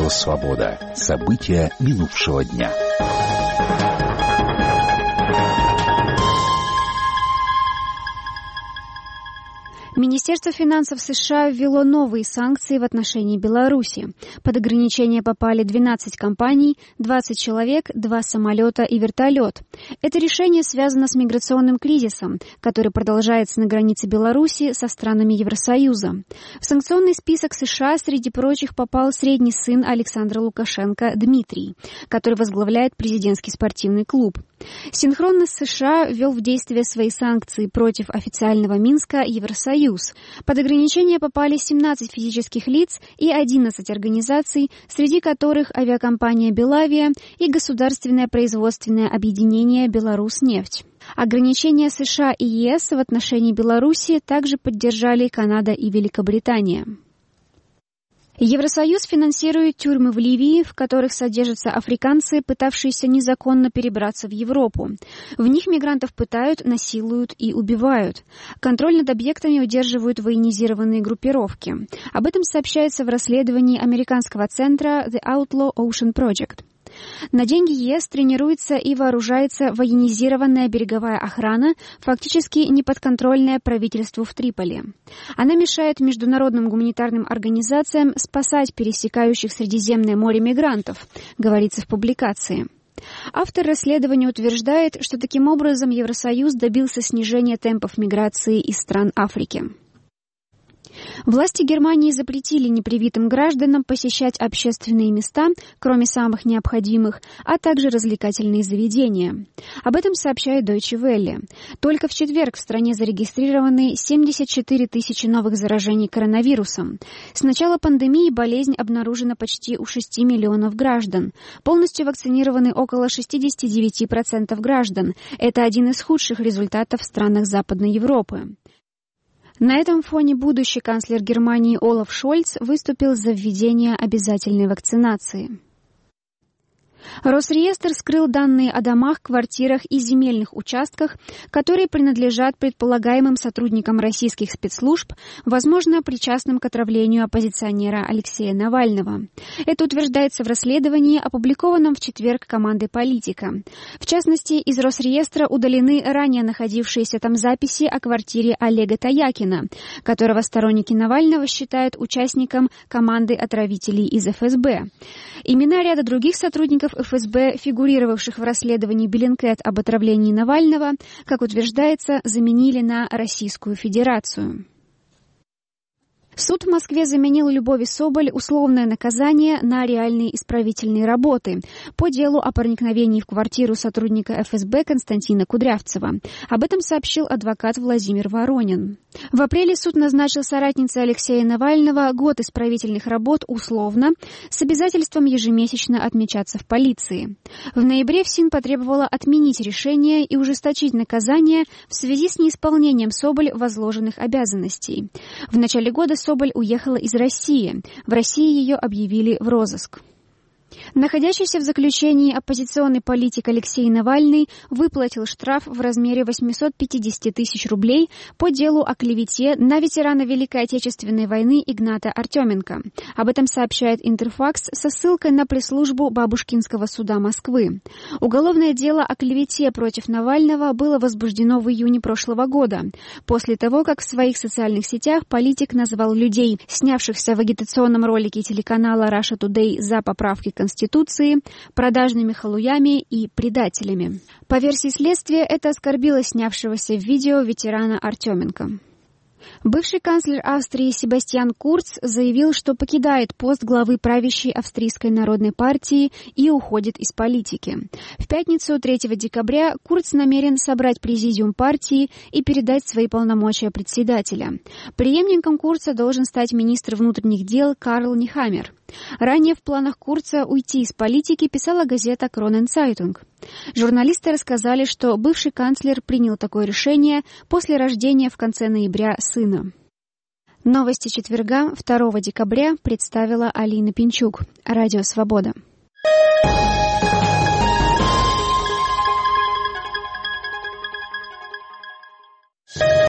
Радио «Свобода». События минувшего дня. Министерство финансов США ввело новые санкции в отношении Беларуси. Под ограничения попали 12 компаний, 20 человек, 2 самолета и вертолет. Это решение связано с миграционным кризисом, который продолжается на границе Беларуси со странами Евросоюза. В санкционный список США среди прочих попал средний сын Александра Лукашенко Дмитрий, который возглавляет президентский спортивный клуб. Синхронно с США ввел в действие свои санкции против официального Минска Евросоюз. Под ограничения попали 17 физических лиц и 11 организаций, среди которых авиакомпания «Белавия» и государственное производственное объединение «Беларуснефть». Ограничения США и ЕС в отношении Беларуси также поддержали Канада и Великобритания. Евросоюз финансирует тюрьмы в Ливии, в которых содержатся африканцы, пытавшиеся незаконно перебраться в Европу. В них мигрантов пытают, насилуют и убивают. Контроль над объектами удерживают военизированные группировки. Об этом сообщается в расследовании американского центра The Outlaw Ocean Project. На деньги ЕС тренируется и вооружается военизированная береговая охрана, фактически неподконтрольная правительству в Триполи. Она мешает международным гуманитарным организациям спасать пересекающих Средиземное море мигрантов, говорится в публикации. Автор расследования утверждает, что таким образом Евросоюз добился снижения темпов миграции из стран Африки. Власти Германии запретили непривитым гражданам посещать общественные места, кроме самых необходимых, а также развлекательные заведения. Об этом сообщает Deutsche Welle. Только в четверг в стране зарегистрированы 74 тысячи новых заражений коронавирусом. С начала пандемии болезнь обнаружена почти у 6 миллионов граждан. Полностью вакцинированы около 69% граждан. Это один из худших результатов в странах Западной Европы. На этом фоне будущий канцлер Германии Олаф Шольц выступил за введение обязательной вакцинации. Росреестр скрыл данные о домах, квартирах и земельных участках, которые принадлежат предполагаемым сотрудникам российских спецслужб, возможно, причастным к отравлению оппозиционера Алексея Навального. Это утверждается в расследовании, опубликованном в четверг командой «Политика». В частности, из Росреестра удалены ранее находившиеся там записи о квартире Олега Таякина, которого сторонники Навального считают участником команды отравителей из ФСБ. Имена ряда других сотрудников ФСБ, фигурировавших в расследовании Bellingcat об отравлении Навального, как утверждается, заменили на Российскую Федерацию. Суд в Москве заменил Любови Соболь условное наказание на реальные исправительные работы по делу о проникновении в квартиру сотрудника ФСБ Константина Кудрявцева. Об этом сообщил адвокат Владимир Воронин. В апреле суд назначил соратнице Алексея Навального год исправительных работ условно с обязательством ежемесячно отмечаться в полиции. В ноябре ФСИН потребовала отменить решение и ужесточить наказание в связи с неисполнением Соболь возложенных обязанностей. В начале года Соболь уехала из России. В России ее объявили в розыск. Находящийся в заключении оппозиционный политик Алексей Навальный выплатил штраф в размере 850 тысяч рублей по делу о клевете на ветерана Великой Отечественной войны Игната Артеменко. Об этом сообщает Интерфакс со ссылкой на пресс-службу Бабушкинского суда Москвы. Уголовное дело о клевете против Навального было возбуждено в июне прошлого года, после того, как в своих социальных сетях политик назвал людей, снявшихся в агитационном ролике телеканала Russia Today за поправки Конституции, продажными халуями и предателями. По версии следствия, это оскорбило снявшегося в видео ветерана Артеменко. Бывший канцлер Австрии Себастьян Курц заявил, что покидает пост главы правящей Австрийской народной партии и уходит из политики. В пятницу, 3 декабря, Курц намерен собрать президиум партии и передать свои полномочия председателя. Преемником Курца должен стать министр внутренних дел Карл Нехаммер. Ранее в планах Курца уйти из политики писала газета «Кронен-Цайтунг». Журналисты рассказали, что бывший канцлер принял такое решение после рождения в конце ноября сына. Новости четверга, 2 декабря, представила Алина Пинчук. Радио «Свобода».